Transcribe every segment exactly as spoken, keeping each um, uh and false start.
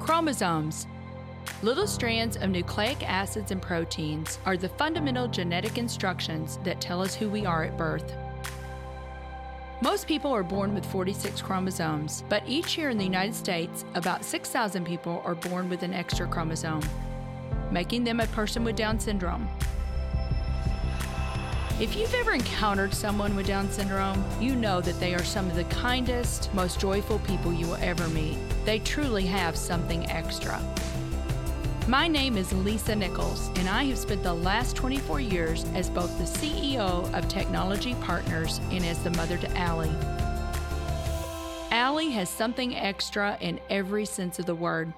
Chromosomes. Little strands of nucleic acids and proteins are the fundamental genetic instructions that tell us who we are at birth. Most people are born with forty-six chromosomes, but each year in the United States, about six thousand people are born with an extra chromosome, making them a person with Down syndrome. If you've ever encountered someone with Down syndrome, you know that they are some of the kindest, most joyful people you will ever meet. They truly have something extra. My name is Lisa Nichols, and I have spent the last twenty-four years as both the C E O of Technology Partners and as the mother to Allie. Allie has something extra in every sense of the word.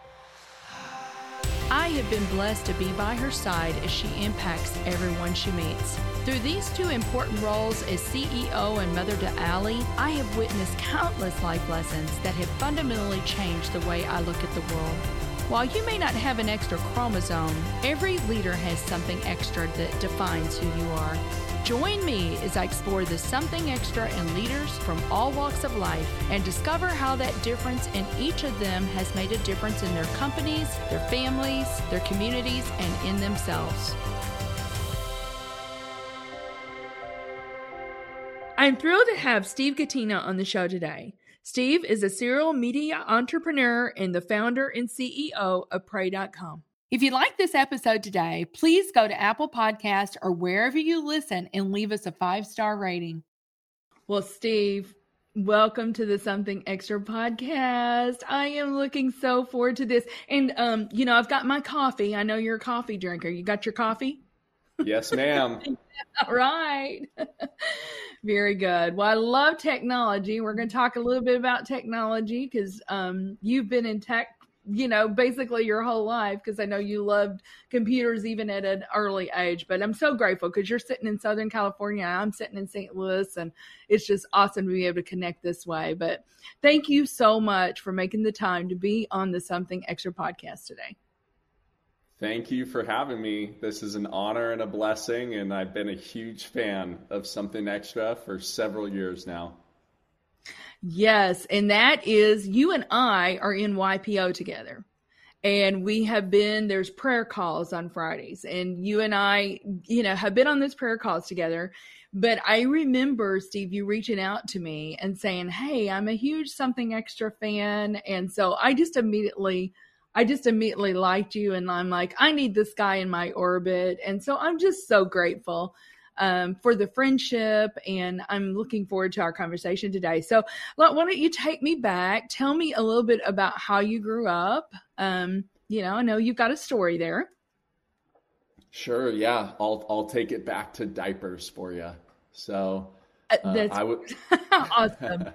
I have been blessed to be by her side as she impacts everyone she meets. Through these two important roles as C E O and mother to Allie, I have witnessed countless life lessons that have fundamentally changed the way I look at the world. While you may not have an extra chromosome, every leader has something extra that defines who you are. Join me as I explore the something extra in leaders from all walks of life and discover how that difference in each of them has made a difference in their companies, their families, their communities, and in themselves. I'm thrilled to have Steve Gattina on the show today. Steve is a serial media entrepreneur and the founder and C E O of Pray dot com. If you like this episode today, please go to Apple Podcasts or wherever you listen and leave us a five-star rating. Well, Steve, welcome to the Something Extra podcast. I am looking so forward to this. And, um, you know, I've got my coffee. I know you're a coffee drinker. You got your coffee? Yes, ma'am. All right. Very good. Well, I love technology. We're going to talk a little bit about technology because um, you've been in tech, you know, basically your whole life, because I know you loved computers even at an early age. But I'm so grateful because you're sitting in Southern California. I'm sitting in Saint Louis, and it's just awesome to be able to connect this way. But thank you so much for making the time to be on the Something Extra podcast today. Thank you for having me. This is an honor and a blessing, and I've been a huge fan of Something Extra for several years now. Yes, and that is, you and I are in Y P O together, and we have been, there's prayer calls on Fridays, and you and I, you know, have been on those prayer calls together. But I remember, Steve, you reaching out to me and saying, hey, I'm a huge Something Extra fan, and so I just immediately I just immediately liked you, and I'm like, I need this guy in my orbit. And so I'm just so grateful um, for the friendship, and I'm looking forward to our conversation today. So why don't you take me back? Tell me a little bit about how you grew up. Um, you know, I know you've got a story there. Sure, yeah. I'll I'll take it back to diapers for you. So uh, uh, that's I would awesome.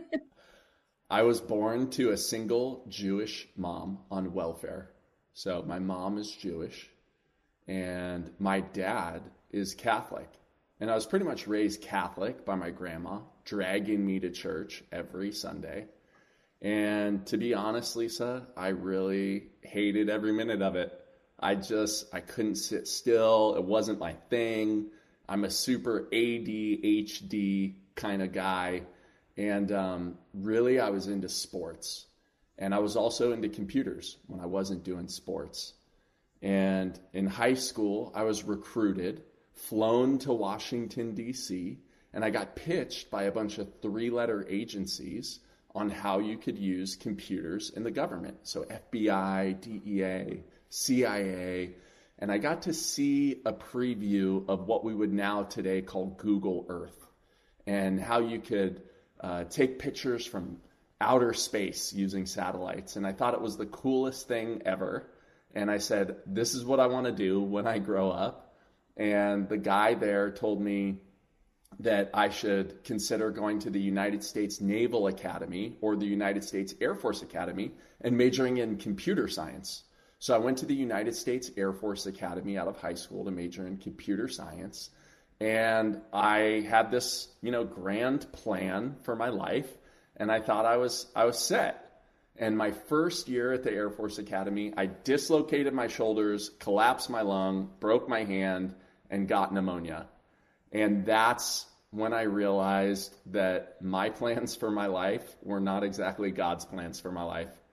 I was born to a single Jewish mom on welfare. So my mom is Jewish and my dad is Catholic. And I was pretty much raised Catholic by my grandma, dragging me to church every Sunday. And to be honest, Lisa, I really hated every minute of it. I just, I couldn't sit still. It wasn't my thing. I'm a super A D H D kind of guy. And um, really, I was into sports. And I was also into computers when I wasn't doing sports. And in high school, I was recruited, flown to Washington, D C, and I got pitched by a bunch of three-letter agencies on how you could use computers in the government. So F B I, D E A, C I A. And I got to see a preview of what we would now today call Google Earth, and how you could Uh, take pictures from outer space using satellites. And I thought it was the coolest thing ever. And I said, this is what I want to do when I grow up. And the guy there told me that I should consider going to the United States Naval Academy or the United States Air Force Academy and majoring in computer science. So I went to the United States Air Force Academy out of high school to major in computer science. And I had this, you know, grand plan for my life, and I thought I was I was set. And my first year at the Air Force Academy, I dislocated my shoulders, collapsed my lung, broke my hand, and got pneumonia. And that's when I realized that my plans for my life were not exactly God's plans for my life.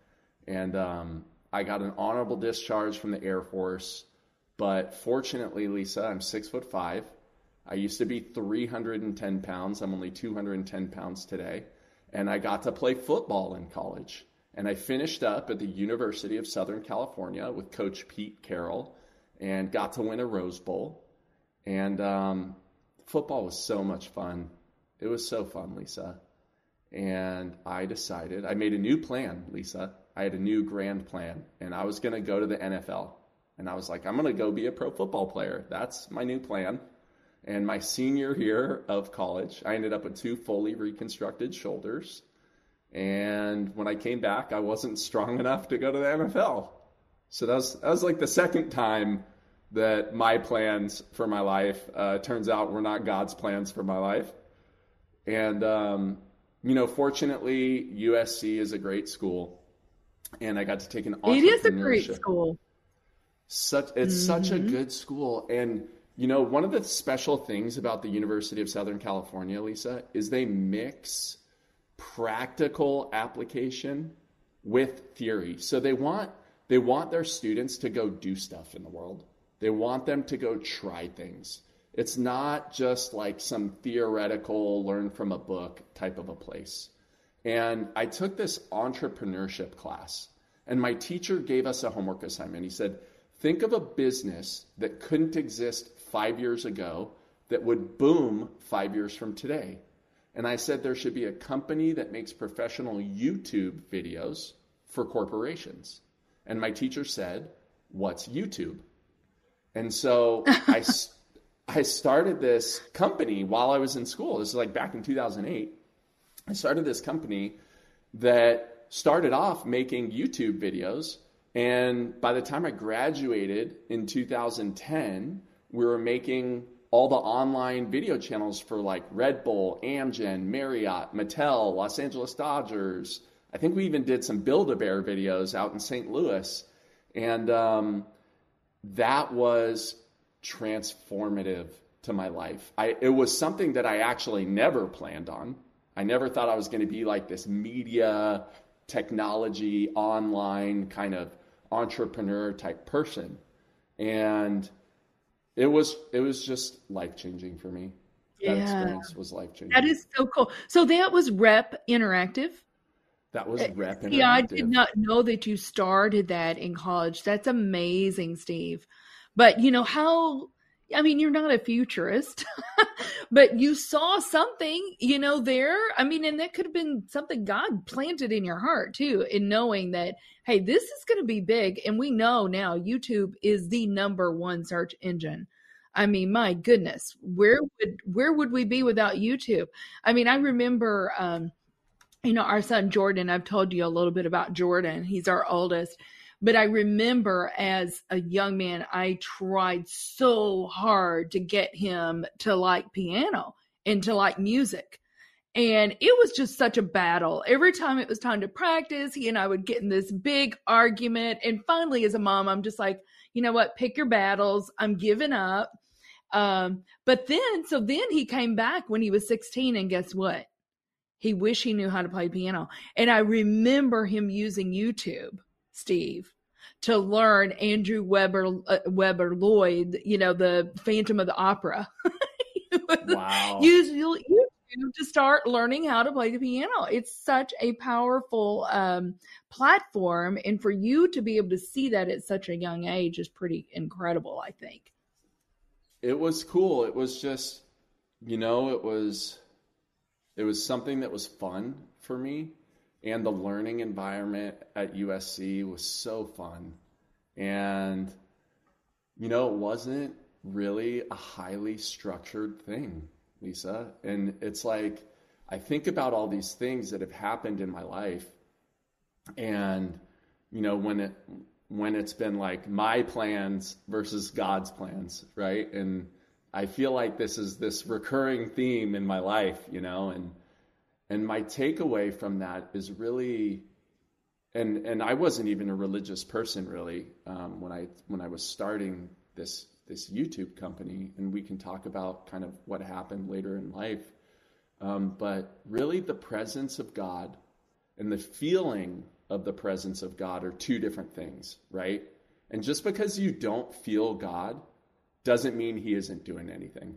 And um, I got an honorable discharge from the Air Force. But fortunately, Lisa, I'm six foot five. I used to be three hundred ten pounds. I'm only two hundred ten pounds today. And I got to play football in college. And I finished up at the University of Southern California with Coach Pete Carroll and got to win a Rose Bowl. And um, football was so much fun. It was so fun, Lisa. And I decided, I made a new plan, Lisa. I had a new grand plan. And I was going to go to the N F L. And I was like, I'm going to go be a pro football player. That's my new plan. And my senior year of college, I ended up with two fully reconstructed shoulders. And when I came back, I wasn't strong enough to go to the N F L. So that was, that was like the second time that my plans for my life, uh, turns out were not God's plans for my life. And, um, you know, fortunately, U S C is a great school. And I got to take an entrepreneurship. It is a great school. Such It's mm-hmm. such a good school. And, you know, one of the special things about the University of Southern California, Lisa, is they mix practical application with theory. So they want they want their students to go do stuff in the world. They want them to go try things. It's not just like some theoretical learn from a book type of a place. And I took this entrepreneurship class, and my teacher gave us a homework assignment. He said, think of a business that couldn't exist five years ago that would boom five years from today. And I said there should be a company that makes professional YouTube videos for corporations. And my teacher said, what's YouTube? And so I, I started this company while I was in school. This is like back in two thousand eight. I started this company that started off making YouTube videos. And by the time I graduated in two thousand ten, we were making all the online video channels for like Red Bull, Amgen, Marriott, Mattel, Los Angeles Dodgers. I think we even did some Build-A-Bear videos out in Saint Louis. And um, that was transformative to my life. I, it was something that I actually never planned on. I never thought I was going to be like this media, technology, online kind of entrepreneur type person. And it was it was just life-changing for me. That Yeah. experience was life-changing. That is so cool. So that was Rep Interactive. That was Rep Yeah, I Interactive. did not know that you started that in college. That's amazing, Steve. But you know how, I mean, you're not a futurist, but you saw something, you know, there. I mean, and that could have been something God planted in your heart too, in knowing that, hey, this is going to be big. And we know now YouTube is the number one search engine. I mean, my goodness, where would, where would we be without YouTube? I mean, I remember, um, you know, our son Jordan, I've told you a little bit about Jordan. He's our oldest. But I remember as a young man, I tried so hard to get him to like piano and to like music. And it was just such a battle. Every time it was time to practice, he and I would get in this big argument. And finally, as a mom, I'm just like, you know what, pick your battles. I'm giving up. Um, but then, so then he came back when he was sixteen, and guess what? He wished he knew how to play piano. And I remember him using YouTube, Steve, to learn Andrew Weber, uh, Weber Lloyd, you know, the Phantom of the Opera. Wow. Use YouTube to start learning how to play the piano. It's such a powerful um, platform. And for you to be able to see that at such a young age is pretty incredible, I think. It was cool. It was just, you know, it was it was something that was fun for me. And the learning environment at U S C was so fun. And, you know, it wasn't really a highly structured thing, Lisa. And it's like, I think about all these things that have happened in my life. And, you know, when it, when it's been like my plans versus God's plans, right? And I feel like this is this recurring theme in my life, you know, and And my takeaway from that is really, and and I wasn't even a religious person really um, when I when I was starting this this YouTube company, and we can talk about kind of what happened later in life. Um, but really, the presence of God and the feeling of the presence of God are two different things, right? And just because you don't feel God doesn't mean he isn't doing anything.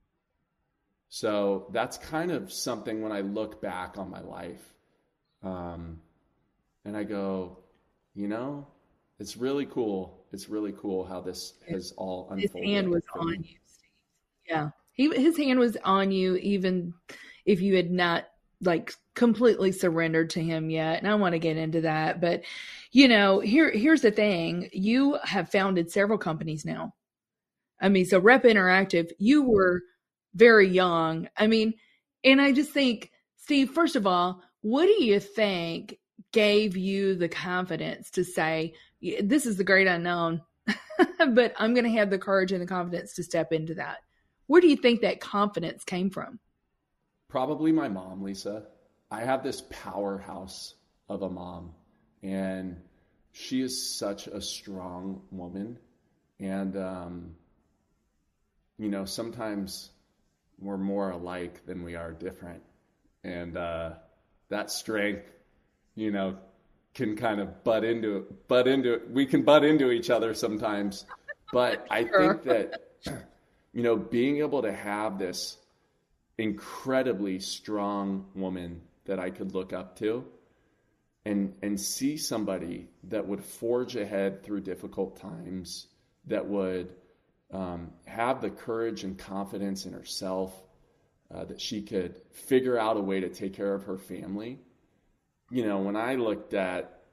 So that's kind of something when I look back on my life, um, and I go, you know, it's really cool. It's really cool how this has all unfolded. His hand was on you, Steve. Yeah. He, his hand was on you even if you had not like completely surrendered to him yet. And I want to get into that. But, you know, here here's the thing. You have founded several companies now. I mean, so Rep Interactive, you were very young. I mean, and I just think, Steve, first of all, what do you think gave you the confidence to say, this is the great unknown, but I'm going to have the courage and the confidence to step into that? Where do you think that confidence came from? Probably my mom, Lisa. I have this powerhouse of a mom, and she is such a strong woman. And, um, you know, sometimes we're more alike than we are different. And uh, that strength, you know, can kind of butt into butt into we can butt into each other sometimes. But I sure. think that, you know, being able to have this incredibly strong woman that I could look up to and and see somebody that would forge ahead through difficult times, that would um, have the courage and confidence in herself, uh, that she could figure out a way to take care of her family. You know, when I looked at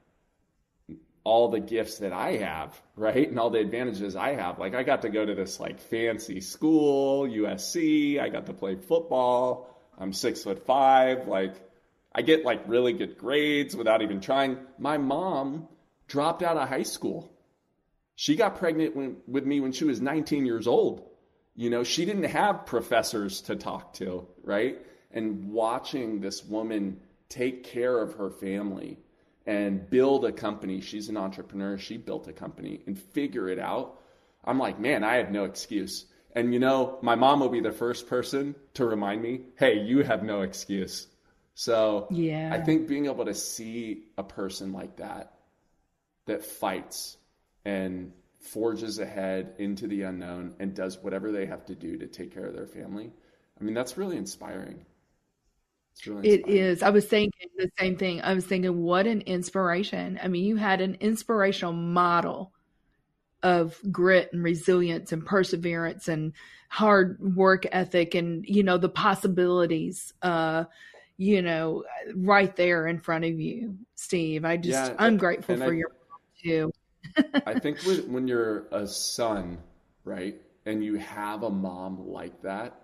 all the gifts that I have, right, and all the advantages I have, like I got to go to this like fancy school, U S C, I got to play football, I'm six foot five, like I get like really good grades without even trying. My mom dropped out of high school. She got pregnant when, with me when she was nineteen years old. You know, she didn't have professors to talk to, right? And watching this woman take care of her family and build a company. She's an entrepreneur. She built a company and figure it out. I'm like, man, I have no excuse. And you know, my mom will be the first person to remind me, hey, you have no excuse. So yeah. I think being able to see a person like that, that fights and forges ahead into the unknown and does whatever they have to do to take care of their family, I mean, that's really inspiring. It's really inspiring. It is. I was thinking the same thing. I was thinking, what an inspiration. I mean, you had an inspirational model of grit and resilience and perseverance and hard work ethic and, you know, the possibilities, uh, you know, right there in front of you, Steve. I just, yeah, I'm grateful for I, your mom too. I think when you're a son, right, and you have a mom like that,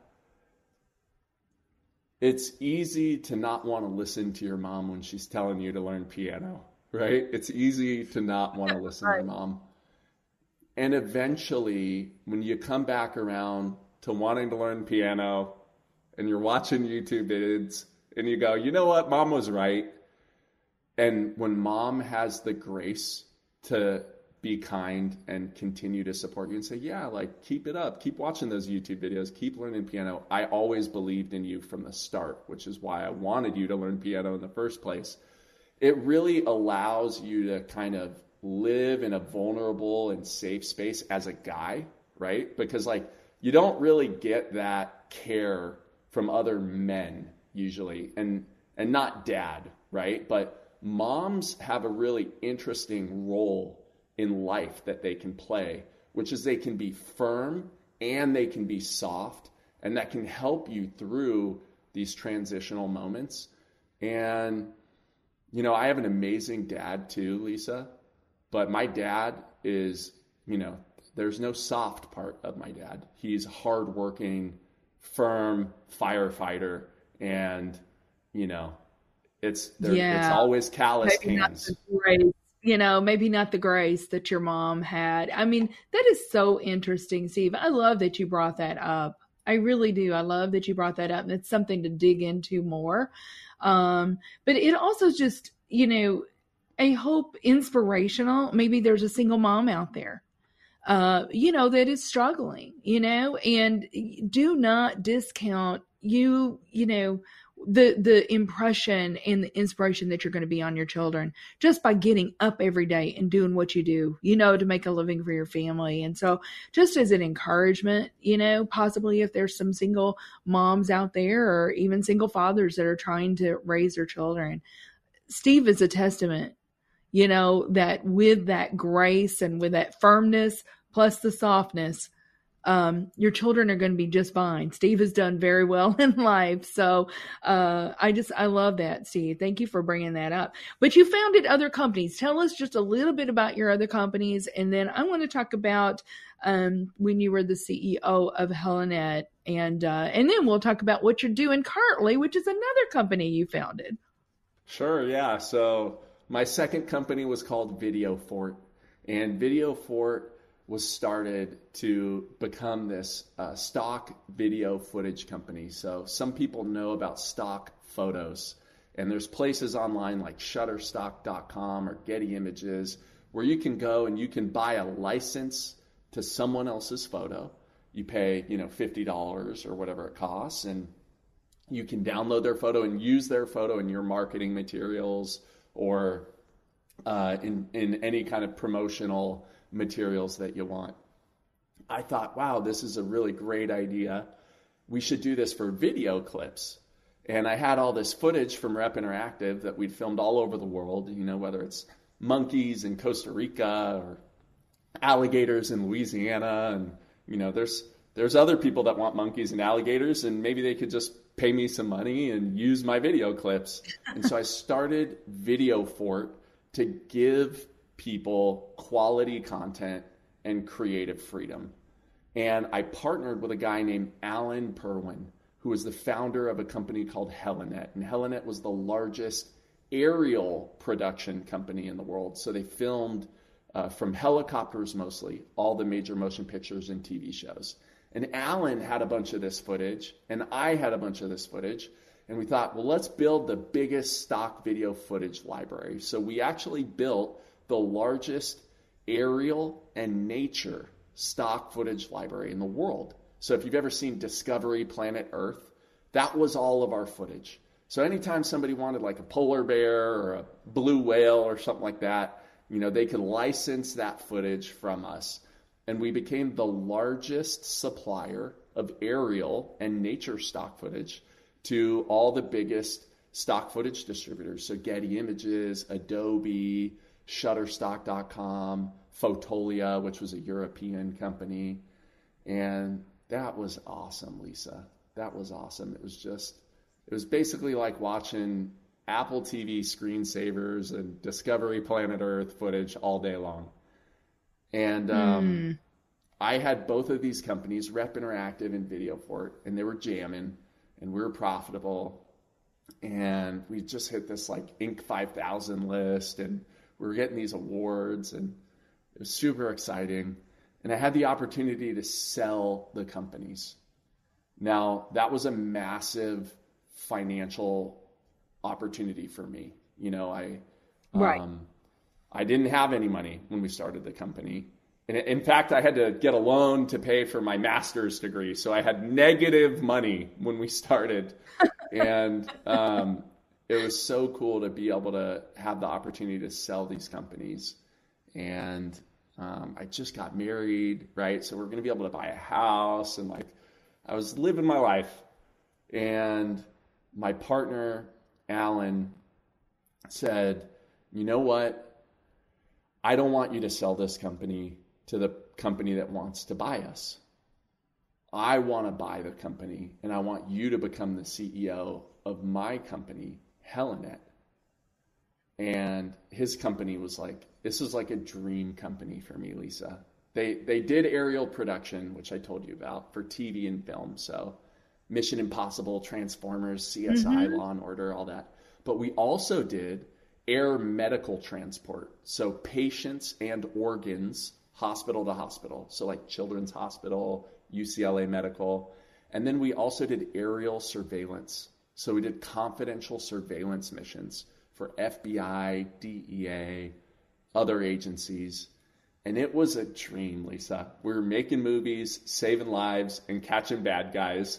it's easy to not want to listen to your mom when she's telling you to learn piano, right? It's easy to not want to listen right. to your mom. And eventually, when you come back around to wanting to learn piano and you're watching YouTube vids and you go, you know what, mom was right. And when mom has the grace to be kind and continue to support you and say, yeah, like keep it up, keep watching those YouTube videos, keep learning piano. I always believed in you from the start, which is why I wanted you to learn piano in the first place. It really allows you to kind of live in a vulnerable and safe space as a guy, right? Because like you don't really get that care from other men usually, and and not dad, right? But moms have a really interesting role in life that they can play, which is they can be firm and they can be soft, and that can help you through these transitional moments. And, you know, I have an amazing dad too, Lisa, but my dad is, you know, there's no soft part of my dad. He's hardworking, firm firefighter, and, you know, it's there, yeah. it's always calloused maybe hands. Not the grace, you know, maybe not the grace that your mom had. I mean, that is so interesting, Steve. I love that you brought that up. I really do. I love that you brought that up. And it's something to dig into more. Um, but it also just, you know, I hope inspirational. Maybe there's a single mom out there, uh, you know, that is struggling, you know, and do not discount you, you know, the the impression and the inspiration that you're going to be on your children just by getting up every day and doing what you do, you know, to make a living for your family. And so just as an encouragement, you know, possibly if there's some single moms out there or even single fathers that are trying to raise their children, Steve is a testament, you know, that with that grace and with that firmness plus the softness, Um, your children are going to be just fine. Steve has done very well in life. So uh, I just, I love that, Steve. Thank you for bringing that up. But you founded other companies. Tell us just a little bit about your other companies. And then I want to talk about um, when you were the C E O of Helinet. And, uh, and then we'll talk about what you're doing currently, which is another company you founded. Sure, yeah. So my second company was called Video Fort. And Video Fort was started to become this uh, stock video footage company. So some people know about stock photos, and there's places online like shutterstock dot com or Getty Images where you can go and you can buy a license to someone else's photo. You pay, you know, fifty dollars or whatever it costs, and you can download their photo and use their photo in your marketing materials or uh, in, in any kind of promotional materials that you want. I thought, wow, this is a really great idea. We should do this for video clips. And I had all this footage from Rep Interactive that we'd filmed all over the world, you know, whether it's monkeys in Costa Rica or alligators in Louisiana. And, you know, there's there's other people that want monkeys and alligators, and maybe they could just pay me some money and use my video clips. And so I started Video Fort to give people quality content and creative freedom. And I partnered with a guy named Alan Perwin, who was the founder of a company called Helinet. And Helinet was the largest aerial production company in the world. So they filmed uh, from helicopters mostly, all the major motion pictures and T V shows. And Alan had a bunch of this footage, and I had a bunch of this footage. And we thought, well, let's build the biggest stock video footage library. So we actually built the largest aerial and nature stock footage library in the world. So if you've ever seen Discovery Planet Earth, that was all of our footage. So anytime somebody wanted like a polar bear or a blue whale or something like that, you know, they could license that footage from us. And we became the largest supplier of aerial and nature stock footage to all the biggest stock footage distributors. So Getty Images, Adobe, shutterstock dot com, Fotolia, which was a European company. And that was awesome, Lisa. That was awesome. It was just, it was basically like watching Apple T V screensavers and Discovery Planet Earth footage all day long. And um, mm. I had both of these companies, Rep Interactive and Video Fort, and they were jamming, and we were profitable. And we just hit this like Inc five thousand list, and we were getting these awards, and it was super exciting. And I had the opportunity to sell the companies. Now, that was a massive financial opportunity for me. You know, I right. um, I didn't have any money when we started the company. And in fact, I had to get a loan to pay for my master's degree. So I had negative money when we started. and um, it was so cool to be able to have the opportunity to sell these companies. And um, I just got married, right? So we're going to be able to buy a house. And like, I was living my life. And my partner, Alan, said, you know what? I don't want you to sell this company to the company that wants to buy us. I want to buy the company, and I want you to become the C E O of my company, Helinet. And his company was like, this was like a dream company for me, Lisa. They they did aerial production, which I told you about, for T V and film. So Mission Impossible, Transformers, C S I, mm-hmm. Law and Order, all that. But we also did air medical transport. So patients and organs, hospital to hospital. So like Children's Hospital, U C L A Medical. And then we also did aerial surveillance. So we did confidential surveillance missions for F B I, D E A, other agencies. And it was a dream, Lisa. We were making movies, saving lives, and catching bad guys.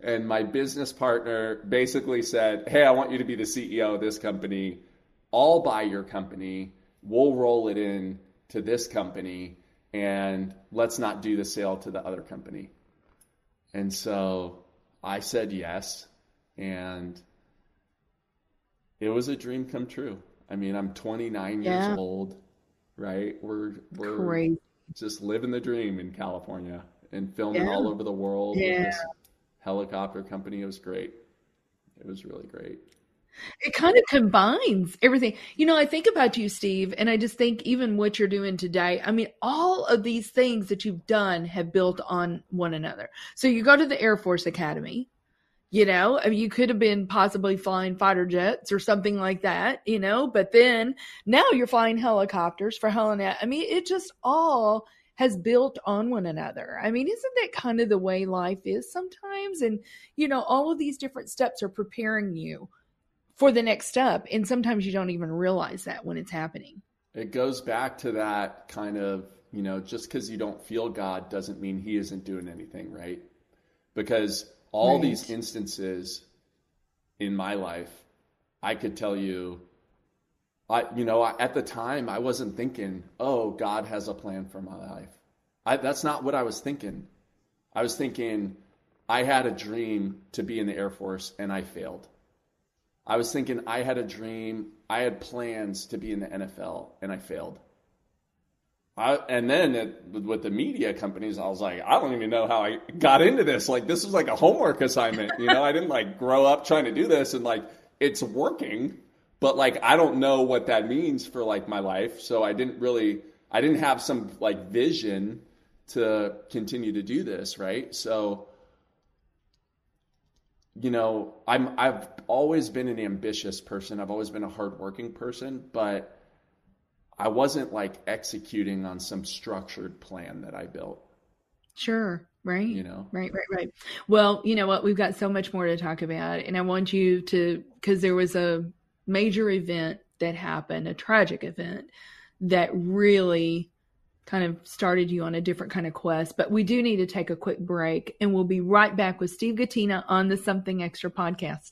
And my business partner basically said, hey, I want you to be the C E O of this company. I'll buy your company. We'll roll it in to this company, and let's not do the sale to the other company. And so I said yes, and it was a dream come true. I mean, I'm twenty-nine Yeah. years old, right? We're we're Crazy. just living the dream in California and filming Yeah. all over the world with Yeah. this helicopter company. It was great. It was really great. It kind of combines everything. You know, I think about you, Steve, and I just think even what you're doing today, I mean, all of these things that you've done have built on one another. So you go to the Air Force Academy, you know, I mean, you could have been possibly flying fighter jets or something like that, you know, but then now you're flying helicopters for Helena. I mean, it just all has built on one another. I mean, isn't that kind of the way life is sometimes? And, you know, all of these different steps are preparing you for the next step. And sometimes you don't even realize that when it's happening. It goes back to that kind of, you know, just because you don't feel God doesn't mean he isn't doing anything, right? Because all Right. these instances in my life, I could tell you, I, you know, I, at the time I wasn't thinking, oh, God has a plan for my life. I, that's not what I was thinking. I was thinking I had a dream to be in the Air Force and I failed. I was thinking I had a dream, I had plans to be in the N F L, and I failed. I, and then it, with the media companies, I was like, I don't even know how I got into this. Like, this was like a homework assignment. You know, I didn't like grow up trying to do this, and like, it's working, but like, I don't know what that means for like my life. So I didn't really, I didn't have some like vision to continue to do this, right? So, you know, I'm, I've always been an ambitious person. I've always been a hardworking person, but I wasn't like executing on some structured plan that I built. Sure. Right. You know? Right, right, right. Well, you know what? We've got so much more to talk about. And I want you to, because there was a major event that happened, a tragic event that really kind of started you on a different kind of quest. But we do need to take a quick break, and we'll be right back with Steve Gattina on the Something Extra podcast.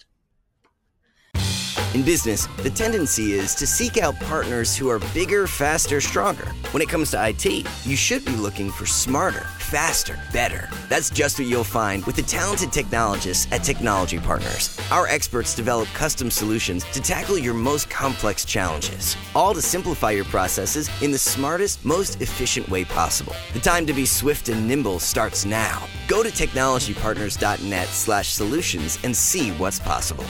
In business, the tendency is to seek out partners who are bigger, faster, stronger. When it comes to I T, you should be looking for smarter, faster, better. That's just what you'll find with the talented technologists at Technology Partners. Our experts develop custom solutions to tackle your most complex challenges, all to simplify your processes in the smartest, most efficient way possible. The time to be swift and nimble starts now. Go to technologypartners.net slash solutions and see what's possible.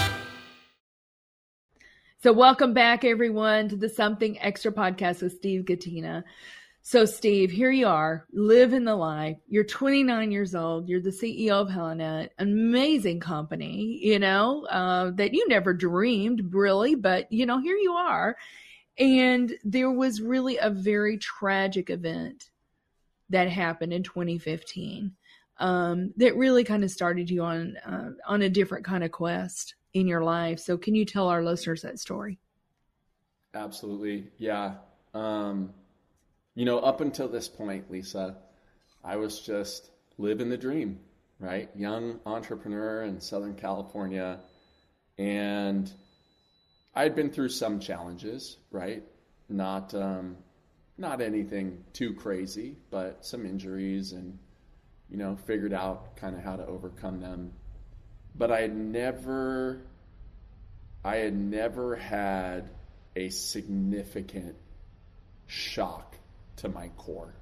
So welcome back, everyone, to the Something Extra podcast with Steve Gattina. So, Steve, here you are, living the life. You're twenty-nine years old. You're the C E O of Helenet, an amazing company, you know, uh, that you never dreamed, really. But, you know, here you are. And there was really a very tragic event that happened in twenty fifteen um, that really kind of started you on uh, on a different kind of quest in your life. So can you tell our listeners that story? Absolutely. Yeah. Um, you know, up until this point, Lisa, I was just living the dream, right? Young entrepreneur in Southern California. And I'd been through some challenges, right? Not, um, not anything too crazy, but some injuries, and, you know, figured out kind of how to overcome them. But I had never, I had never had a significant shock to my core.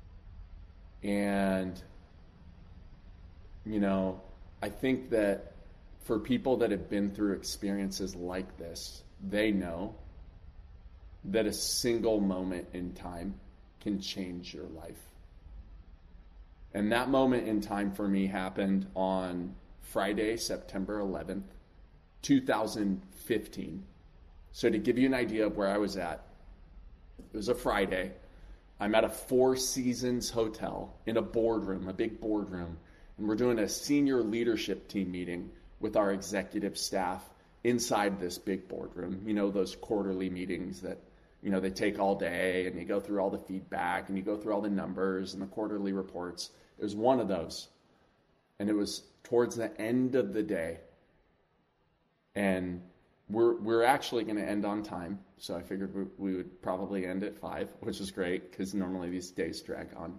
And, you know, I think that for people that have been through experiences like this, they know that a single moment in time can change your life. And that moment in time for me happened on Friday, September eleventh, two thousand fifteen. So to give you an idea of where I was at, it was a Friday. I'm at a Four Seasons hotel in a boardroom, a big boardroom, and we're doing a senior leadership team meeting with our executive staff inside this big boardroom. You know, those quarterly meetings that, you know, they take all day, and you go through all the feedback and you go through all the numbers and the quarterly reports. It was one of those. And it was towards the end of the day. And we're we're actually going to end on time. So I figured we, we would probably end at five, which is great because normally these days drag on.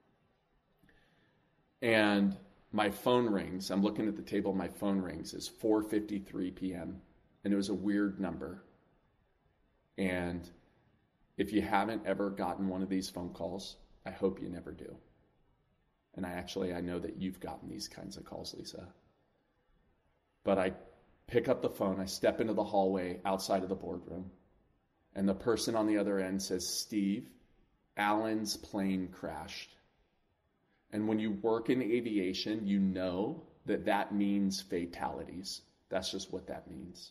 And my phone rings. I'm looking at the table. My phone rings. It's four fifty-three p.m. And it was a weird number. And if you haven't ever gotten one of these phone calls, I hope you never do. And I actually, I know that you've gotten these kinds of calls, Lisa. But I pick up the phone, I step into the hallway outside of the boardroom, and the person on the other end says, Steve, Alan's plane crashed. And when you work in aviation, you know that that means fatalities. That's just what that means.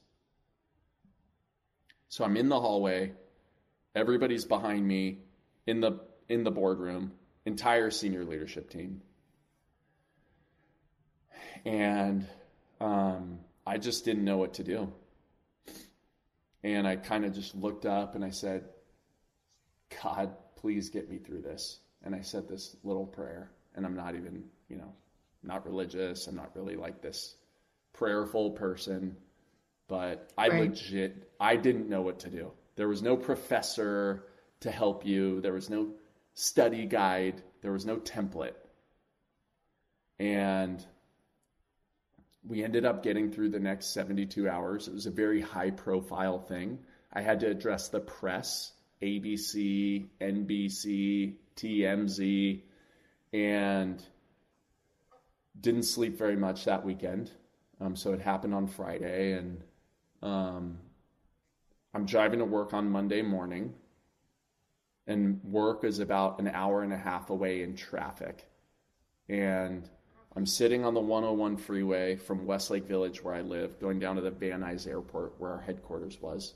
So I'm in the hallway, everybody's behind me in the in the boardroom, entire senior leadership team. And um, I just didn't know what to do. And I kind of just looked up and I said, God, please get me through this. And I said this little prayer. And I'm not even, you know, not religious. I'm not really like this prayerful person. But I right. legit, I didn't know what to do. There was no professor to help you. There was no study guide. There was no template. And we ended up getting through the next seventy-two hours. It was a very high profile thing. I had to address the press, A B C, N B C, T M Z, and didn't sleep very much that weekend. Um, so it happened on Friday, and um, I'm driving to work on Monday morning, and work is about an hour and a half away in traffic. And I'm sitting on the one oh one freeway from Westlake Village, where I live, going down to the Van Nuys Airport, where our headquarters was.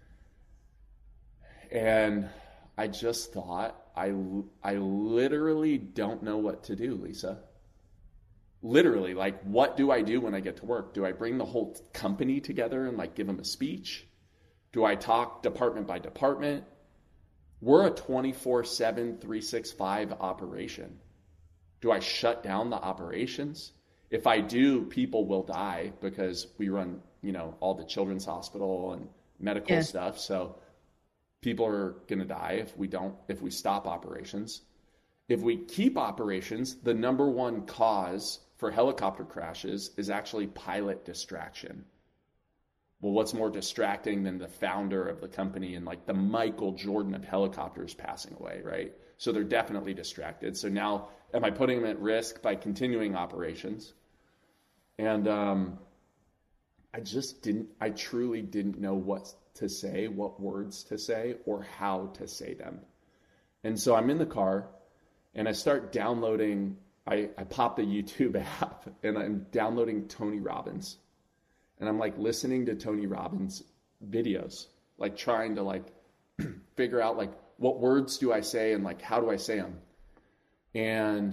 And I just thought, I, I literally don't know what to do, Lisa. Literally, like, what do I do when I get to work? Do I bring the whole company together and, like, give them a speech? Do I talk department by department? We're a twenty-four seven, three sixty-five operation. Do I shut down the operations? If I do, people will die because we run, you know, all the children's hospital and medical yeah. stuff. So people are going to die if we don't, if we stop operations. If we keep operations, the number one cause for helicopter crashes is actually pilot distraction. Well, what's more distracting than the founder of the company and like the Michael Jordan of helicopters passing away, right? So they're definitely distracted. So now, am I putting them at risk by continuing operations? And um, I just didn't, I truly didn't know what to say, what words to say, or how to say them. And so I'm in the car, and I start downloading, I, I pop the YouTube app, and I'm downloading Tony Robbins. And I'm like listening to Tony Robbins videos, like trying to like figure out like what words do I say and like how do I say them. And,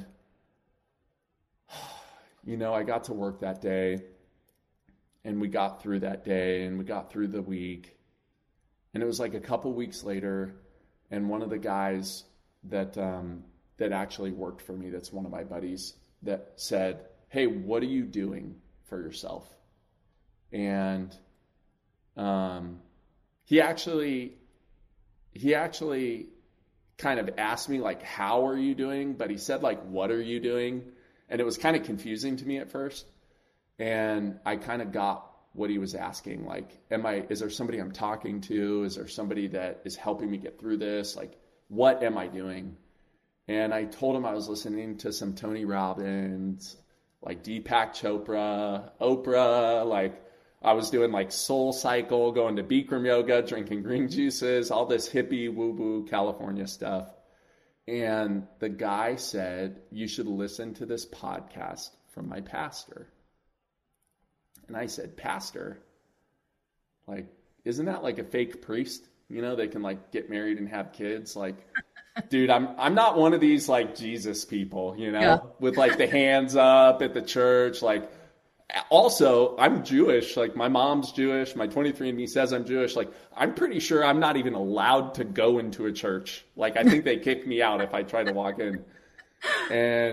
you know, I got to work that day, and we got through that day, and we got through the week. And it was like a couple weeks later, and one of the guys that um, that actually worked for me, that's one of my buddies, that said, hey, what are you doing for yourself? And um, he actually, he actually kind of asked me, like, how are you doing? But he said, like, what are you doing? And it was kind of confusing to me at first. And I kind of got what he was asking. Like, am I, is there somebody I'm talking to? Is there somebody that is helping me get through this? Like, what am I doing? And I told him I was listening to some Tony Robbins, like Deepak Chopra, Oprah, like, I was doing like Soul Cycle, going to Bikram yoga, drinking green juices, all this hippie woo-woo California stuff. And the guy said, you should listen to this podcast from my pastor. And I said, pastor? Like, isn't that like a fake priest? You know, they can like get married and have kids. Like, dude, I'm I'm not one of these like Jesus people, you know, yeah. with like the hands up at the church, like. Also, I'm Jewish. Like, my mom's Jewish. My twenty-three and me says I'm Jewish. Like, I'm pretty sure I'm not even allowed to go into a church. Like, I think they kick me out if I try to walk in. And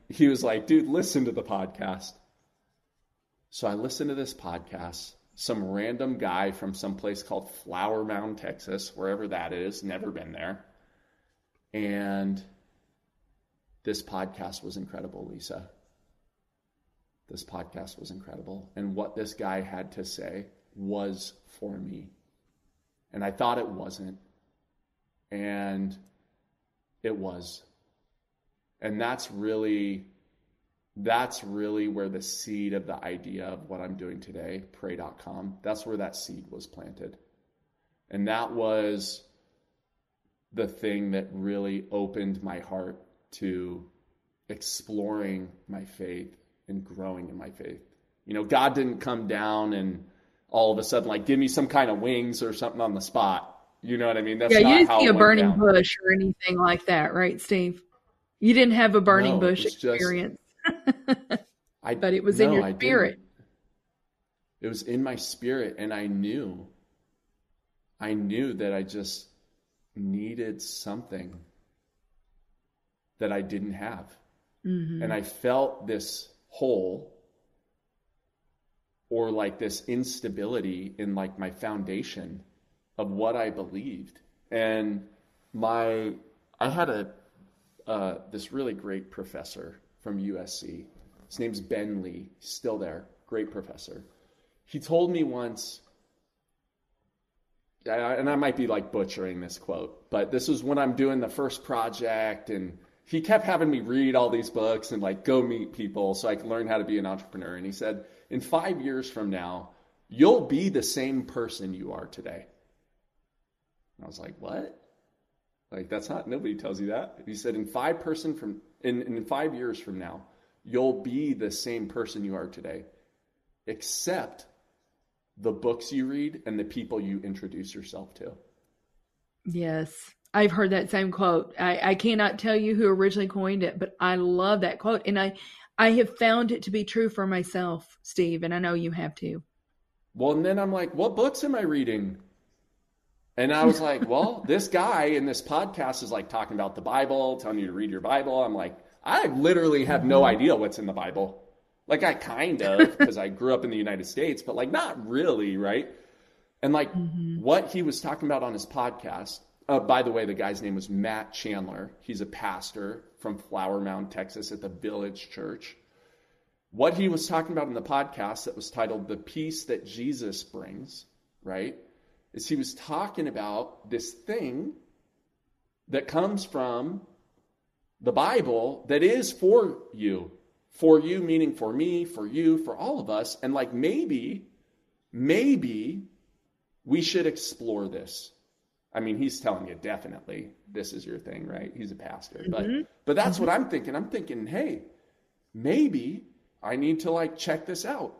he was like, dude, listen to the podcast. So I listened to this podcast. Some random guy from some place called Flower Mound, Texas, wherever that is, never been there. And this podcast was incredible, Lisa. This podcast was incredible. And what this guy had to say was for me. And I thought it wasn't. And it was. And that's really, that's really where the seed of the idea of what I'm doing today, pray dot com, that's where that seed was planted. And that was the thing that really opened my heart to exploring my faith and growing in my faith. You know, God didn't come down and all of a sudden like give me some kind of wings or something on the spot. You know what I mean? That's yeah, not you didn't how see it a went burning down. bush or anything like that, right, Steve? You didn't have a burning No, bush it's just- experience. I, But it was no, in your I didn't. spirit. It was in my spirit, and I knew, I knew that I just needed something that I didn't have. Mm-hmm. And I felt this hole or like this instability in like my foundation of what I believed. And my, I had a, uh, this really great professor from U S C. His name's Ben Lee. He's still there. Great professor. He told me once, and I might be like butchering this quote, but this was when I'm doing the first project, and he kept having me read all these books and like go meet people so I could learn how to be an entrepreneur. And he said, in five years from now, you'll be the same person you are today. And I was like, what? Like, that's not, nobody tells you that. He said, in five person from, in, in five years from now, you'll be the same person you are today, except the books you read and the people you introduce yourself to. Yes. I've heard that same quote. I, I cannot tell you who originally coined it, but I love that quote. And I, I have found it to be true for myself, Steve, and I know you have too. Well, and then I'm like, what books am I reading? And I was like, well, this guy in this podcast is like talking about the Bible, telling you to read your Bible. I'm like, I literally have no idea what's in the Bible. Like, I kind of, because I grew up in the United States, but like not really, right? And like mm-hmm. what he was talking about on his podcast, uh, by the way, the guy's name was Matt Chandler. He's a pastor from Flower Mound, Texas at the Village Church. What he was talking about in the podcast that was titled The Peace That Jesus Brings, right, is he was talking about this thing that comes from the Bible that is for you. For you, meaning for me, for you, for all of us. And like maybe, maybe we should explore this. I mean, he's telling you definitely this is your thing, right? He's a pastor. Mm-hmm. But but that's mm-hmm. what I'm thinking. I'm thinking, hey, maybe I need to like check this out.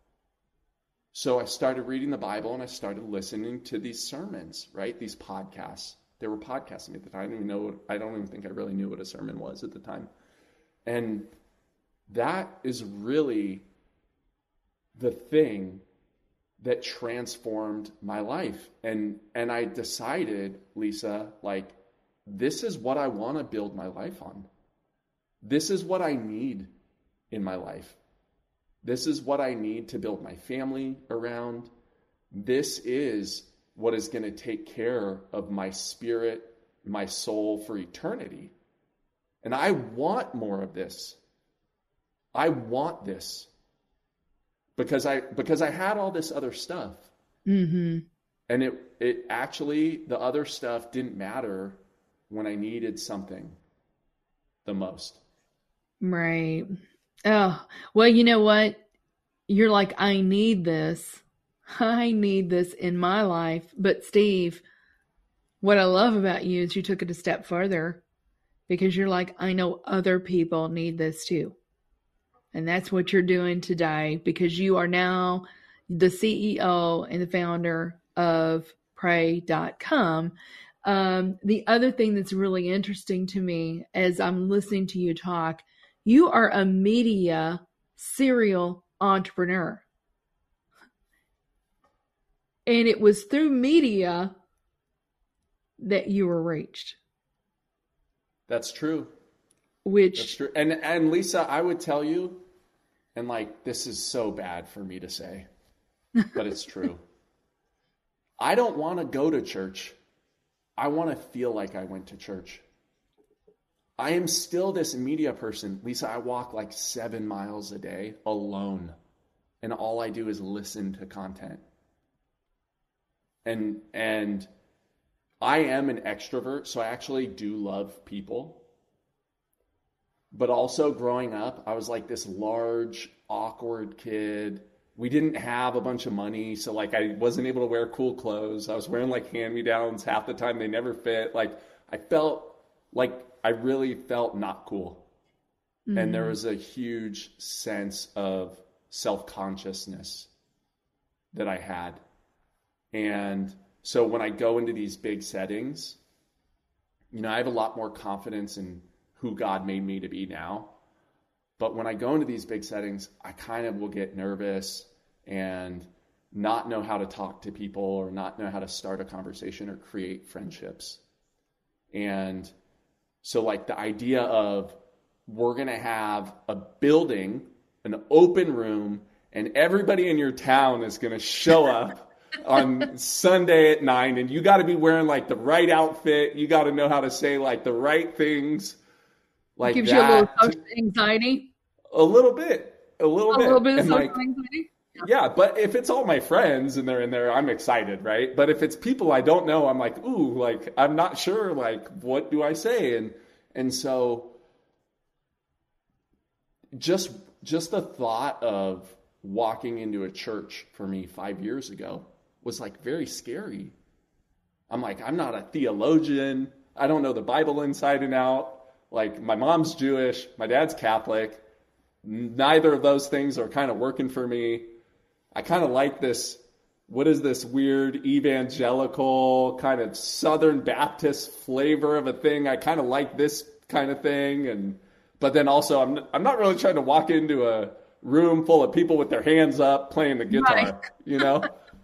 So I started reading the Bible and I started listening to these sermons, right? These podcasts. They were podcasting at the time. I don't even know what, I don't even think I really knew what a sermon was at the time. And that is really the thing that transformed my life. And and I decided, Lisa, like, this is what I want to build my life on. This is what I need in my life. This is what I need to build my family around. This is what is going to take care of my spirit, my soul for eternity. And I want more of this. I want this because I because I had all this other stuff, mm-hmm. and it it actually the other stuff didn't matter when I needed something the most. Right. Oh, well, you know what? You're like, I need this. I need this in my life. But Steve, what I love about you is you took it a step further because you're like, I know other people need this too. And that's what you're doing today because you are now the C E O and the founder of pray dot com. Um, the other thing that's really interesting to me as I'm listening to you talk, you are a media serial entrepreneur. And it was through media that you were reached. That's true. which That's true. And and Lisa, I would tell you, and like this is so bad for me to say, but it's true. I don't want to go to church. I want to feel like I went to church. I am still this media person. Lisa, I walk like seven miles a day alone, and all I do is listen to content. And and I am an extrovert, so I actually do love people. But also growing up, I was like this large, awkward kid. We didn't have a bunch of money, so like I wasn't able to wear cool clothes. I was wearing like hand-me-downs half the time. They never fit. Like I felt like I really felt not cool. Mm-hmm. And there was a huge sense of self-consciousness that I had. And so when I go into these big settings, you know, I have a lot more confidence in who God made me to be now. But when I go into these big settings, I kind of will get nervous and not know how to talk to people or not know how to start a conversation or create friendships. And so like the idea of we're going to have a building, an open room, and everybody in your town is going to show up on Sunday at nine, and you got to be wearing like the right outfit. You got to know how to say like the right things. Like gives that. you a little social anxiety. A little bit, a little a bit, a little bit of and social like, anxiety. Yeah. yeah, but if it's all my friends and they're in there, I'm excited, right? But if it's people I don't know, I'm like, ooh, like I'm not sure, like what do I say? And and so just just the thought of walking into a church for me five years ago was like very scary. I'm like, I'm not a theologian. I don't know the Bible inside and out. Like my mom's Jewish, my dad's Catholic. Neither of those things are kind of working for me. I kind of like this, what is this weird evangelical kind of Southern Baptist flavor of a thing. I kind of like this kind of thing. And, but then also I'm, I'm not really trying to walk into a room full of people with their hands up playing the guitar, right. You know?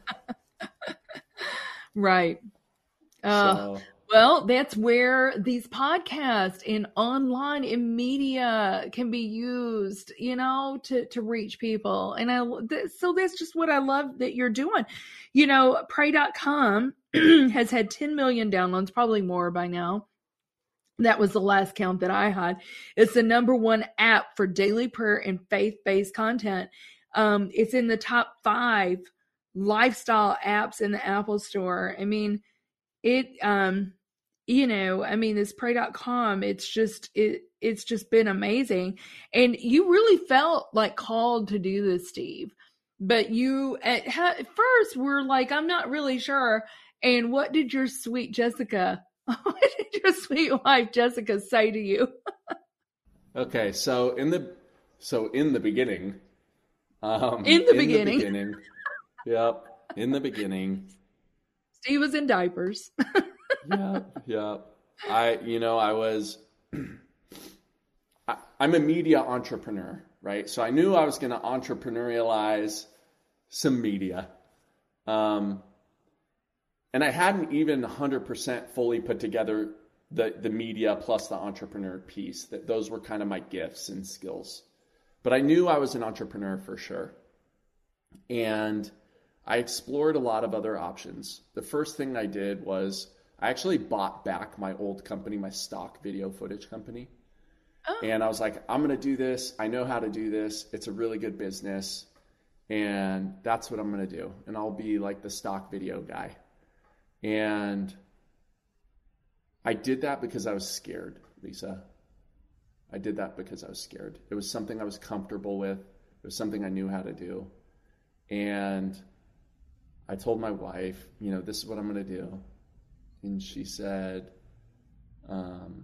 Right. Uh, so. Well, that's where these podcasts and online and media can be used, you know, to, to reach people. And I, th- so that's just what I love that you're doing. You know, pray dot com has had ten million downloads, probably more by now. That was the last count that I had. It's the number one app for daily prayer and faith-based content. Um, it's in the top five lifestyle apps in the Apple Store. I mean, it, um, you know, I mean, this pray dot com, it's just, it, it's just been amazing. And you really felt like called to do this, Steve, but you at, at first were like, I'm not really sure. And what did your sweet Jessica, what did your sweet wife, Jessica, say to you? Okay. So in the, so in the beginning, um, in the in beginning, the beginning yep. In the beginning, Steve was in diapers. yeah, yeah. I, you know, I was, I, I'm a media entrepreneur, right? So I knew I was going to entrepreneurialize some media. Um, and I hadn't even one hundred percent fully put together the, the media plus the entrepreneur piece, that those were kind of my gifts and skills. But I knew I was an entrepreneur for sure. And I explored a lot of other options. The first thing I did was I actually bought back my old company, my stock video footage company. Oh. And I was like, I'm going to do this. I know how to do this. It's a really good business. And that's what I'm going to do. And I'll be like the stock video guy. And I did that because I was scared, Lisa. I did that because I was scared. It was something I was comfortable with. It was something I knew how to do. And I told my wife, you know, this is what I'm going to do. And she said, um,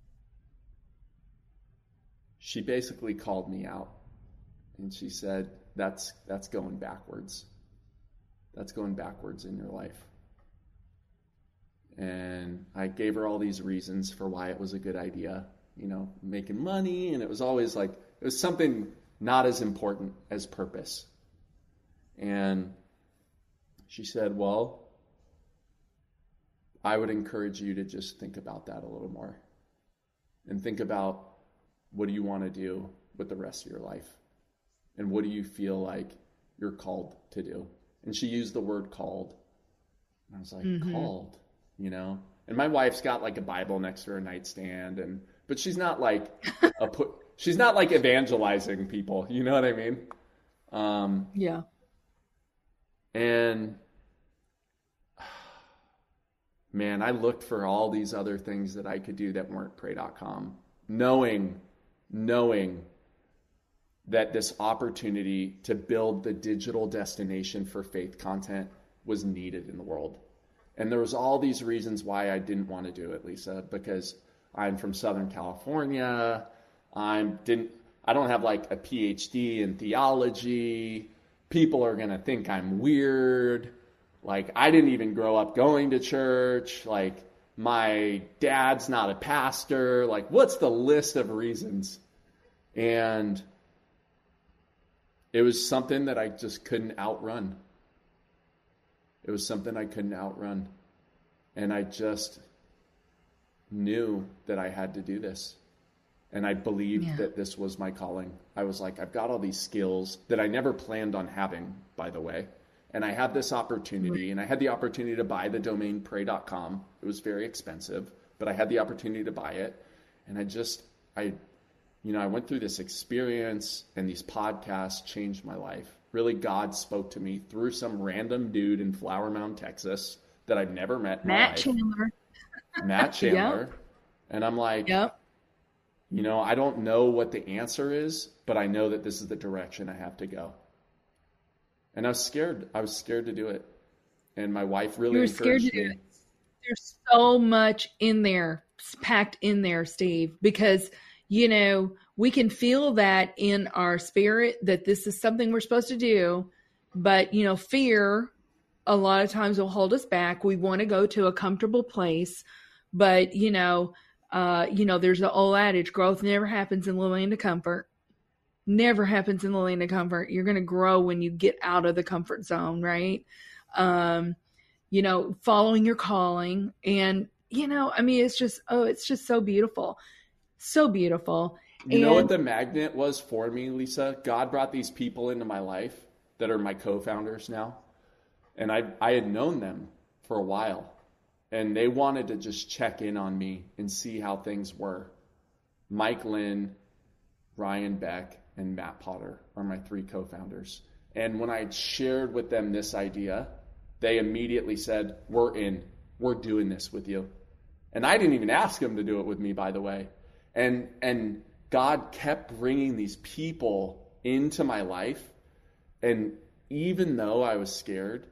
she basically called me out. And she said, that's, that's going backwards. That's going backwards in your life. And I gave her all these reasons for why it was a good idea, you know, making money. And it was always like, it was something not as important as purpose. And she said, well, I would encourage you to just think about that a little more and think about what do you want to do with the rest of your life? And what do you feel like you're called to do? And she used the word called. And I was like, mm-hmm. called, you know? And my wife's got like a Bible next to her nightstand, and but she's not like a put she's not like evangelizing people, you know what I mean? Um yeah. And man, I looked for all these other things that I could do that weren't pray dot com, knowing knowing that this opportunity to build the digital destination for faith content was needed in the world. And there was all these reasons why I didn't want to do it, Lisa, because I'm from Southern California. I'm didn't I don't have like a P H D in theology. People are going to think I'm weird. Like, I didn't even grow up going to church. Like, my dad's not a pastor. Like, what's the list of reasons? And it was something that I just couldn't outrun. It was something I couldn't outrun. And I just knew that I had to do this. And I believed yeah. that this was my calling. I was like, I've got all these skills that I never planned on having, by the way. And I had this opportunity, and I had the opportunity to buy the domain pray dot com. It was very expensive, but I had the opportunity to buy it. And I just, I, you know, I went through this experience, and these podcasts changed my life. Really, God spoke to me through some random dude in Flower Mound, Texas that I've never met in Matt my life. Chandler. Matt Chandler. Yep. And I'm like, yep. you know, I don't know what the answer is, but I know that this is the direction I have to go. And I was scared. I was scared to do it. And my wife really you were encouraged scared to me. do it. There's so much in there, packed in there, Steve, because, you know, we can feel that in our spirit that this is something we're supposed to do. But, you know, fear a lot of times will hold us back. We want to go to a comfortable place. But, you know, uh, you know, there's the old adage, growth never happens in the land of comfort. Never happens in the land of comfort. You're going to grow when you get out of the comfort zone, right? Um, you know, following your calling. And, you know, I mean, it's just, oh, it's just so beautiful. So beautiful. You and, know what the magnet was for me, Lisa? God brought these people into my life that are my co-founders now. And I, I had known them for a while. And they wanted to just check in on me and see how things were. Mike Lynn, Ryan Beck, and Matt Potter are my three co-founders. And when I shared with them this idea, they immediately said, we're in. We're doing this with you. And I didn't even ask them to do it with me, by the way. And and God kept bringing these people into my life. And even though I was scared,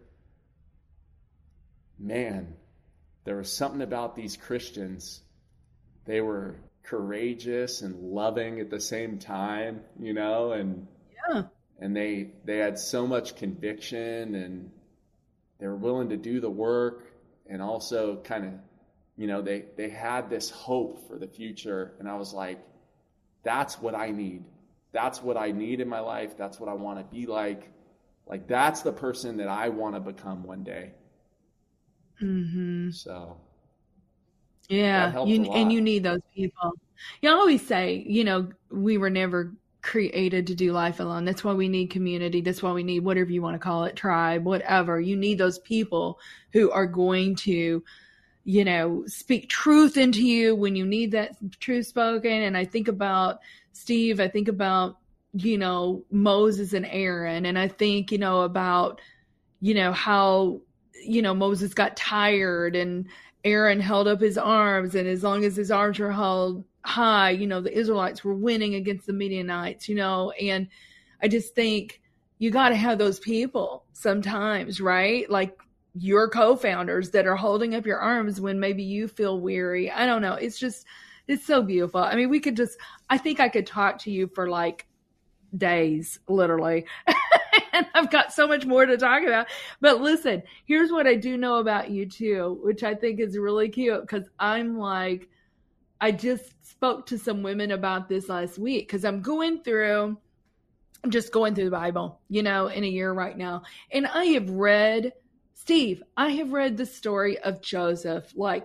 man, there was something about these Christians. They were courageous and loving at the same time, you know, and yeah. and they they had so much conviction, and they were willing to do the work, and also kind of, you know, they they had this hope for the future. And I was like, that's what I need. That's what I need in my life. That's what I want to be like. Like, that's the person that I want to become one day. Mm-hmm. So yeah, you, and you need those people. You always say, you know, we were never created to do life alone. That's why we need community. That's why we need whatever you want to call it, tribe, whatever. You need those people who are going to, you know, speak truth into you when you need that truth spoken. And I think about Steve, I think about, you know, Moses and Aaron. And I think, you know, about, you know, how, you know, Moses got tired and Aaron held up his arms, and as long as his arms were held high, you know, the Israelites were winning against the Midianites, you know. And I just think you got to have those people sometimes, right? Like your co-founders that are holding up your arms when maybe you feel weary. I don't know. It's just, it's so beautiful. I mean, we could just, I think I could talk to you for like days, literally. And I've got so much more to talk about. But listen, here's what I do know about you too, which I think is really cute, because I'm like, I just spoke to some women about this last week, because I'm going through, I'm just going through the Bible, you know, in a year right now. And I have read, Steve, I have read the story of Joseph like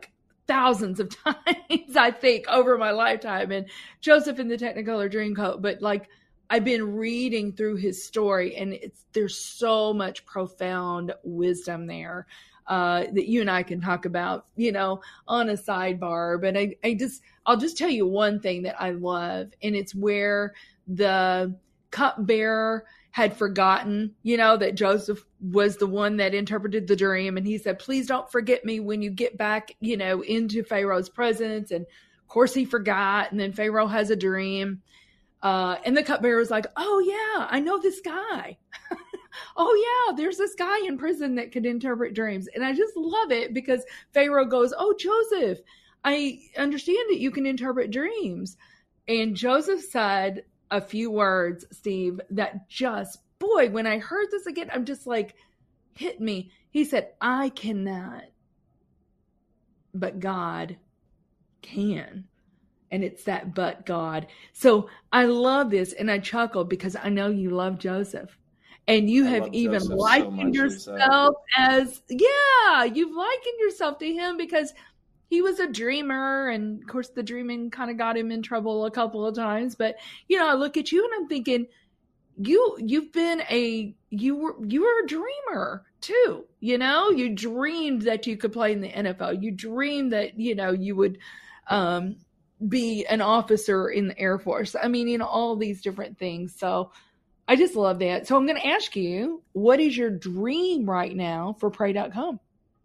thousands of times, I think, over my lifetime, and Joseph in the Technicolor Dreamcoat. But like, I've been reading through his story, and it's there's so much profound wisdom there uh, that you and I can talk about, you know, on a sidebar. But I, I just, I'll just tell you one thing that I love, and it's where the cupbearer had forgotten, you know, that Joseph was the one that interpreted the dream. And he said, please don't forget me when you get back, you know, into Pharaoh's presence. And of course he forgot. And then Pharaoh has a dream. Uh, and the cupbearer was like, oh yeah, I know this guy. Oh yeah, there's this guy in prison that could interpret dreams. And I just love it because Pharaoh goes, oh, Joseph, I understand that you can interpret dreams. And Joseph said a few words, Steve, that just, boy, when I heard this again, I'm just like, hit me. He said, I cannot, but God can. And it's that but God. So I love this, and I chuckle because I know you love Joseph. And you I have love even Joseph likened so much, yourself as, yeah, you've likened yourself to him because he was a dreamer, and of course the dreaming kind of got him in trouble a couple of times. But, you know, I look at you and I'm thinking, you, you've been a, you were, you were a dreamer too. You know, you dreamed that you could play in the N F L. You dreamed that, you know, you would um, be an officer in the Air Force. I mean, you know, all these different things. So I just love that. So I'm going to ask you, what is your dream right now for pray dot com?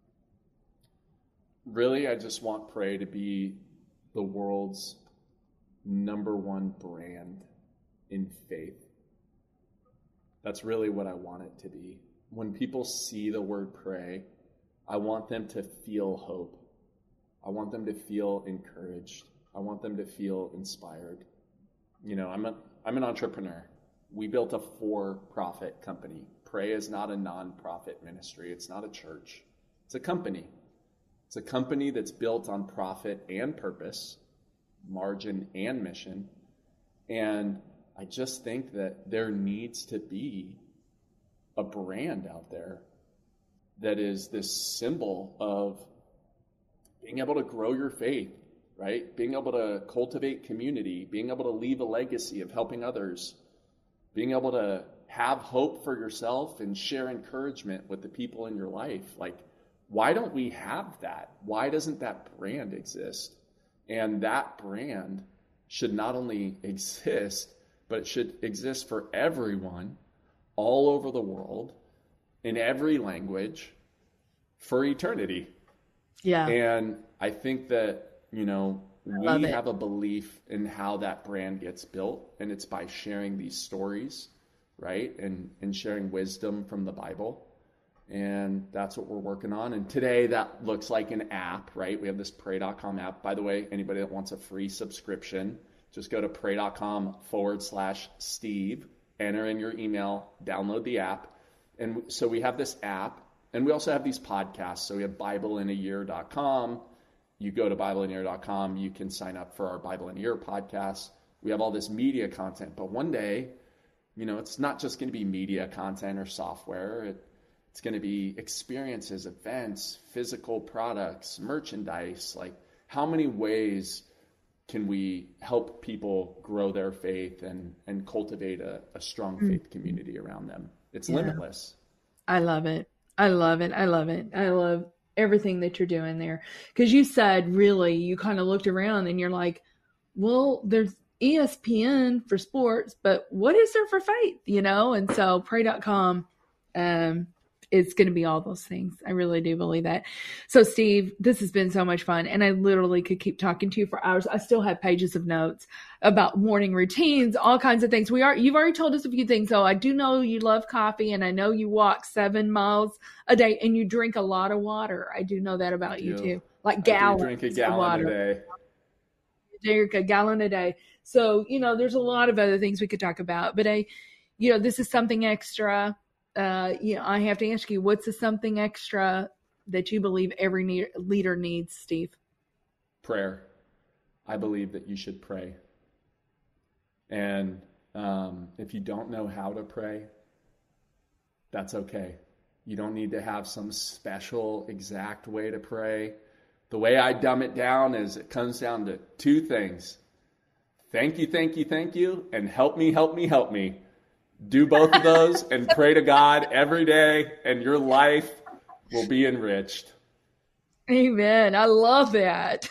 Really, I just want Pray to be the world's number one brand in faith. That's really what I want it to be. When people see the word pray, I want them to feel hope. I want them to feel encouraged. I want them to feel inspired. You know, I'm a, I'm an entrepreneur. We built a for-profit company. Pray is not a non-profit ministry. It's not a church. It's a company. It's a company that's built on profit and purpose, margin and mission. And I just think that there needs to be a brand out there that is this symbol of being able to grow your faith, right? Being able to cultivate community, being able to leave a legacy of helping others, being able to have hope for yourself and share encouragement with the people in your life. Like, why don't we have that? Why doesn't that brand exist? And that brand should not only exist, but it should exist for everyone all over the world, in every language, for eternity. Yeah. And I think that, you know, we have a belief in how that brand gets built, and it's by sharing these stories, right? And, and sharing wisdom from the Bible. And that's what we're working on. And today that looks like an app, right? We have this pray dot com app. By the way, anybody that wants a free subscription, just go to pray.com forward slash Steve, enter in your email, download the app. And so we have this app, and we also have these podcasts. So we have bible in a year dot com. You go to bible in a year dot com, you can sign up for our Bible in a Year podcast. We have all this media content, but one day, you know, it's not just going to be media content or software. It, It's going to be experiences, events, physical products, merchandise. Like, how many ways can we help people grow their faith and, and cultivate a, a strong faith community around them? It's yeah. limitless. I love it. I love it. I love it. I love everything that you're doing there. Because you said, really, you kind of looked around and you're like, well, there's E S P N for sports, but what is there for faith? You know? And so pray dot com, um, it's going to be all those things. I really do believe that. So Steve, this has been so much fun. And I literally could keep talking to you for hours. I still have pages of notes about morning routines, all kinds of things. We are, you've already told us a few things. So I do know you love coffee, and I know you walk seven miles a day and you drink a lot of water. I do know that about you too. Like gallons I do drink a gallon of water. a day. You drink a gallon a day. So, you know, there's a lot of other things we could talk about, but I, you know, this is something extra. Uh, you know, I have to ask you, what's the something extra that you believe every ne- leader needs, Steve? Prayer. I believe that you should pray. And um, if you don't know how to pray, that's okay. You don't need to have some special exact way to pray. the way I dumb it down is it comes down to two things. Thank you, thank you, thank you, and help me, help me, help me. Do both of those and pray to God every day, and your life will be enriched. Amen. I love that.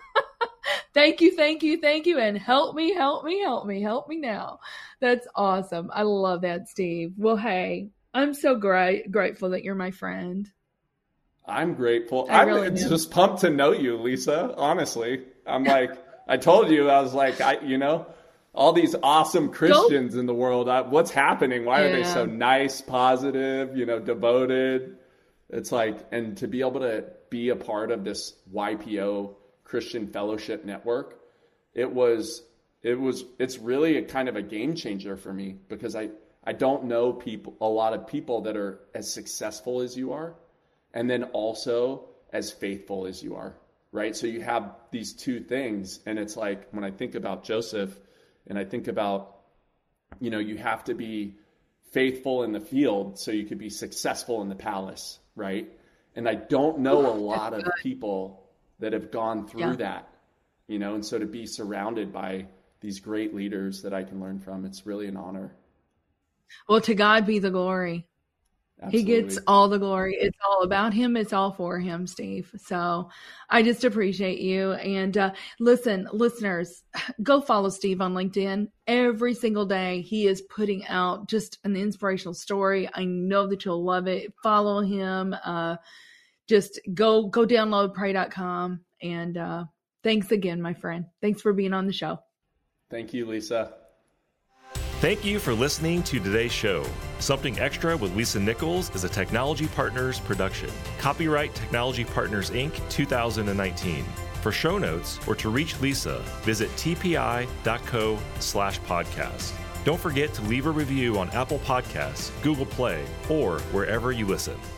Thank you, thank you, thank you, and help me, help me, help me, help me now. That's awesome. I love that, Steve. Well, hey, I'm so great, grateful that you're my friend. I'm grateful. I I'm really just pumped to know you, Lisa. Honestly, I'm like, I told you, I was like, I, you know, all these awesome Christians Go. in the world. I, what's happening? Why yeah. are they so nice, positive, you know, devoted? It's like, and to be able to be a part of this Y P O Christian Fellowship Network, it was, it was, it's really a kind of a game changer for me, because I, I don't know people, a lot of people that are as successful as you are, and then also as faithful as you are, right? So you have these two things, and it's like, when I think about Joseph, and I think about, you know, you have to be faithful in the field so you could be successful in the palace, right? And I don't know a lot of people that have gone through yeah. that, you know, and so to be surrounded by these great leaders that I can learn from, it's really an honor. Well, to God be the glory. Absolutely. He gets all the glory. It's all about him. It's all for him, Steve. So I just appreciate you. And uh, listen, listeners, go follow Steve on LinkedIn. Every single day, he is putting out just an inspirational story. I know that you'll love it. Follow him. Uh, just go, go download pray dot com. And uh, thanks again, my friend. Thanks for being on the show. Thank you, Lisa. Thank you for listening to today's show. Something Extra with Lisa Nichols is a Technology Partners production. Copyright Technology Partners, Incorporated two thousand nineteen. For show notes or to reach Lisa, visit tpi.co slash podcast. Don't forget to leave a review on Apple Podcasts, Google Play, or wherever you listen.